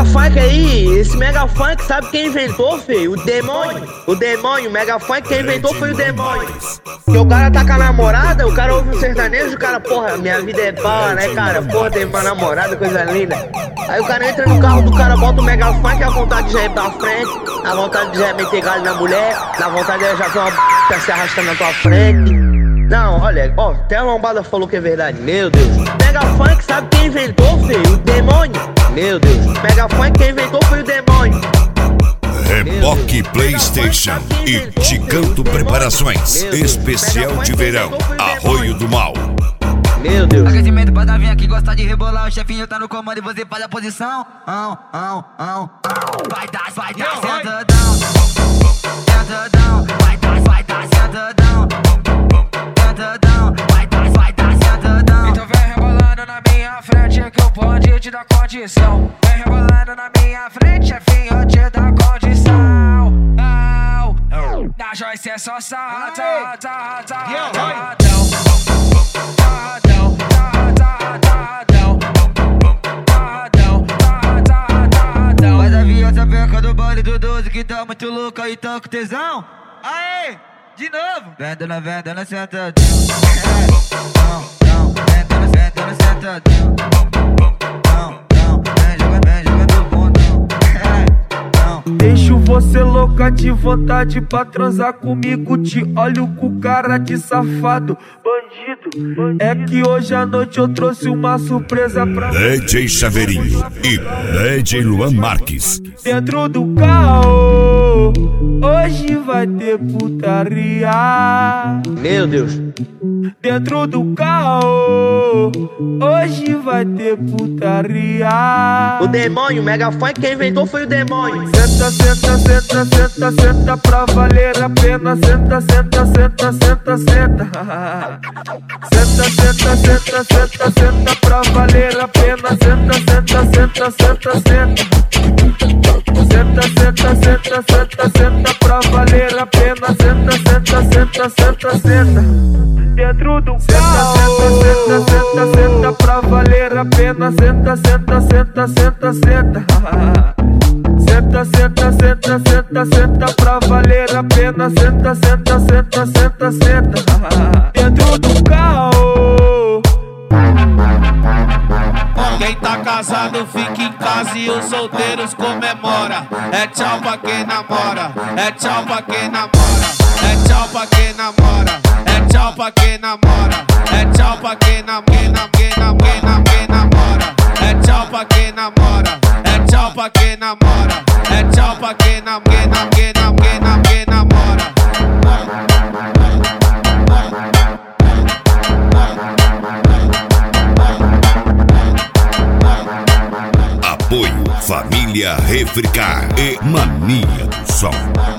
Funk aí, esse Mega Funk, sabe quem inventou, filho? O demônio. O demônio, o Mega Funk, quem inventou foi o demônio. Porque o cara tá com a namorada, o cara ouve um sertanejo, o cara, porra, minha vida é boa, né, cara? Porra, tem uma namorada, coisa linda. Aí o cara entra no carro do cara, bota o Mega Funk, a vontade já é ir pra frente, a vontade já é meter galho na mulher, a vontade já ver uma b*** se arrastando na tua frente. Não, olha, ó, até a lombada falou que é verdade, meu Deus. Mega Funk, sabe quem inventou, filho? O demônio. Meu Deus, Mega Funk, quem inventou foi o demônio. Reboque PlayStation e Ticanto Preparações. Especial de verão, Arroio do Mal. Meu Deus. Aquecimento pra Davinha que gosta de rebolar. O chefinho tá no comando e você faz a posição. Vai dar sentadão. Sentadão. Vai dar sentadão. Sentadão. Vai dar sentadão. Então vem rebolando na minha frente que eu pode te dar condição. Vem rebolando na minha frente, chefinho, te dá condição. Na Joyce é só sarradão. Mas a viagem beca do baile do 12 que tá muito louca e tá com tesão. Aê, de novo. Vendendo sentadão. Vendendo sentadão. Vem jogando bundão. Deixo você louca de vontade pra transar comigo. Te olho com cara de safado, bandido. É que hoje à noite eu trouxe uma surpresa pra você. DJ Chaveirinho e DJ Luan Marques. Dentro do carro, hoje vai ter putaria. Meu Deus. Dentro do carro, hoje vai ter putaria. O demônio, o Mega Funk, quem inventou foi o demônio. Senta, senta, senta, senta, senta pra valer a pena. Senta, senta, senta, senta, senta. Senta, senta, senta, senta, senta pra valer a pena. Senta, senta, senta, senta, senta. Senta, senta, senta, senta, senta pra valer a pena. Senta, senta, senta, senta, senta. Dentro do carro. Senta, senta, senta, senta pra valer a pena. Senta, senta, senta, senta, senta. Senta, senta, senta, senta, senta pra valer a pena. Senta, senta, senta, senta, senta. Dentro do carro. Quem tá casado fica em casa e os solteiros comemora. É tchau pra quem namora, é tchau pra quem namora, é tchau pra quem namora, é tchau pra quem namora, é tchau pra quem namora, é tchau pra quem namora, é tchau pra quem namora, é tchau pra quem namora. Apoio Família Refricar e Mania do Som.